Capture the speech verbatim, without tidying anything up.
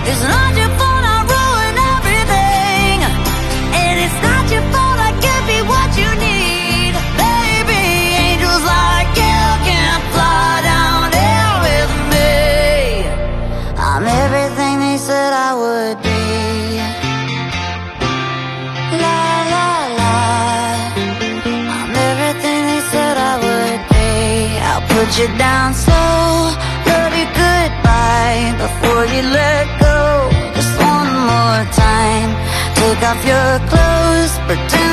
It's not your fault I ruin everything, and it's not your fault I can't be what you need. Baby, angels like you can't fly down here with me. I'm everything they said I would be. La la la, I'm everything they said I would be. I'll put you down slow, love you goodbye before you let go. Just one more time, take off your clothes, pretend